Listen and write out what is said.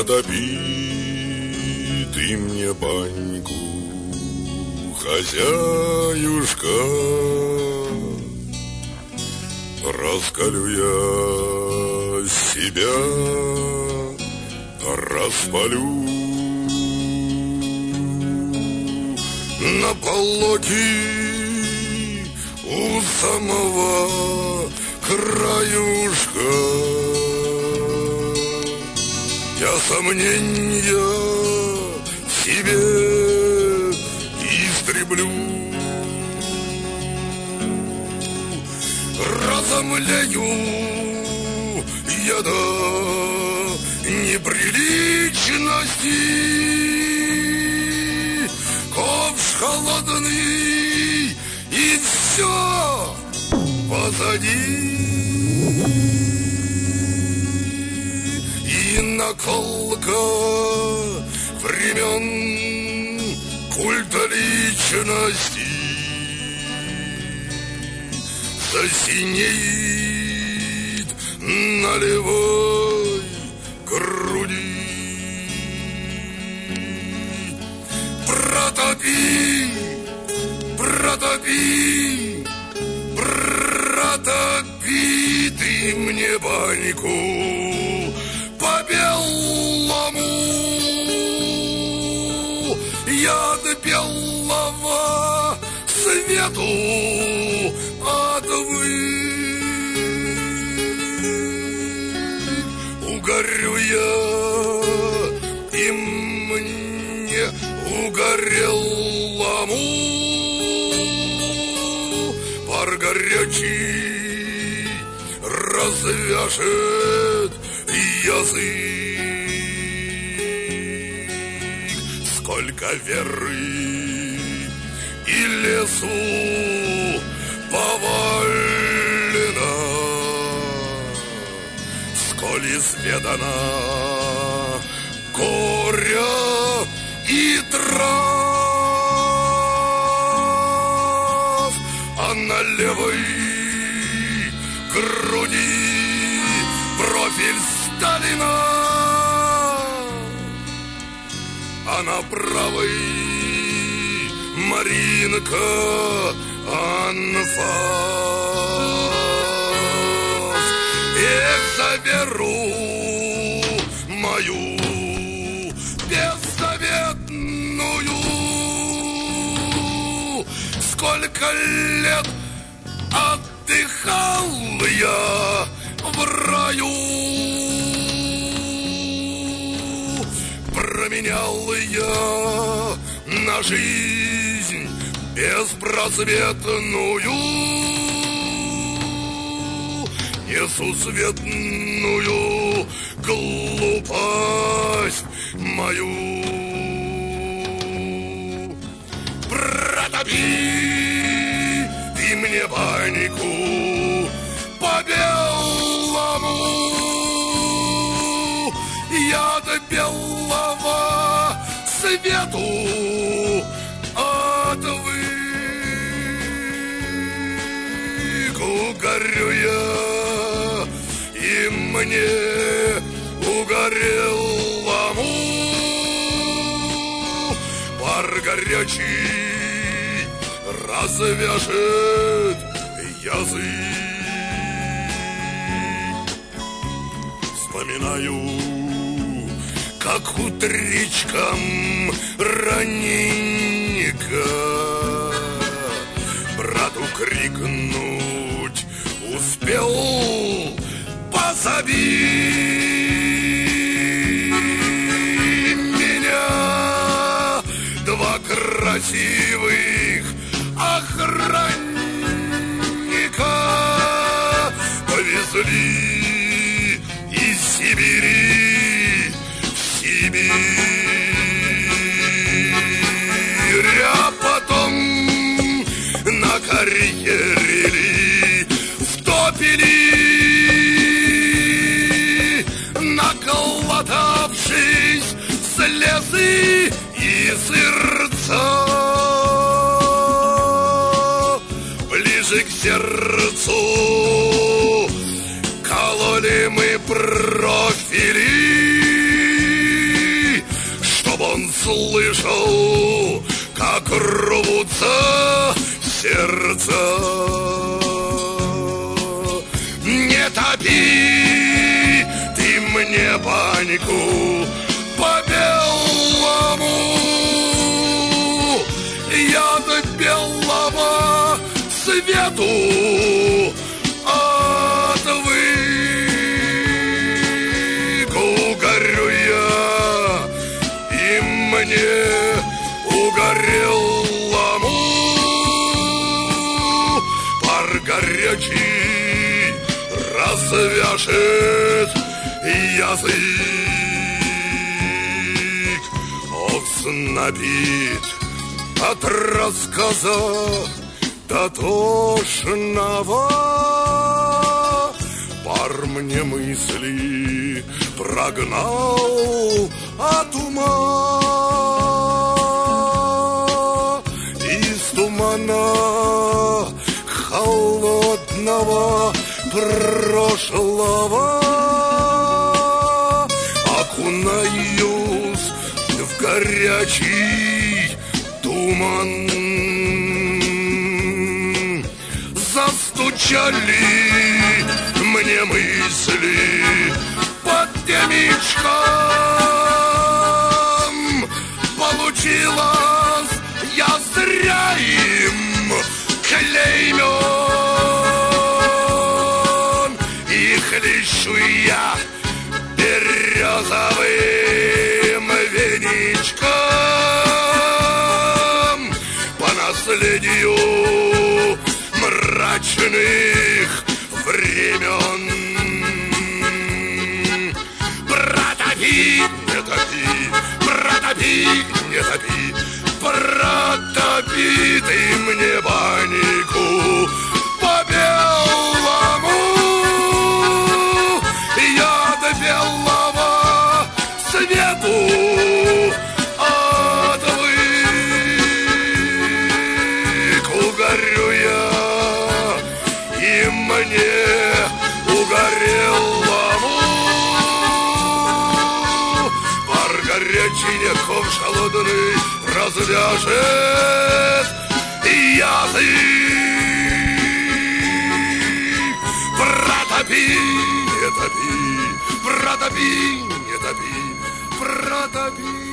Протопи ты мне баньку, хозяюшка. Раскалю я себя, распалю на полоке у самого краюшка. Я сомнения себе истреблю, разомлею я до неприличности. Ковш холодный и все позади. И наколка времен культа личности засинеет на левой груди. Протопи, протопи, протопи ты мне баньку по белому. Я от белого свету угорю я, и мне угорелому пар горячий развяжет язык. Сколько веры и лесу повалено, сколь изведано горя и трав, а на левой груди профиль Сталина, а на правой Маринка анфас. Эх, за веру мою беззаветную, сколько лет отдыхал я в раю, променял я на жизнь беспросветную, несусветную глупость мою. Протопи ты мне баньку по белому, я до белого свету отвык. Угорю я, и мне угорелому пар горячий развяжет язык. Вспоминаю, как утречком раненько брату крикнуть успел: позови меня. Два красивых охранника повезли из Сибири в Сибирь, а потом на карьере втопили, наколотавшись слезы и сырца. Ближе к сердцу кололи мы профили, слышал, как рвутся сердца. Не топи ты мне баньку по-белому, я до белого свету отвык. Угорю я, и мне угорелому пар горячий развяжет язык. Ознобит от рассказа дотошного, пар мне мысли прогнал от ума. Из тумана холодного прошлого окунаюсь в горячий туман. Застучали мне мысли под темечком. Получилось, я зря им клеймен. И хлещу я березовым веничком по наследию мрачных времен. Протопи, не топи, протопи, не топи, протопи ты мне баньку по-белому, я до белого свету отвык. Угорю я, и мне угорелому пар горячий неков холодный развяжет язык. Протопи, не топи, протопи, не топи, протопи.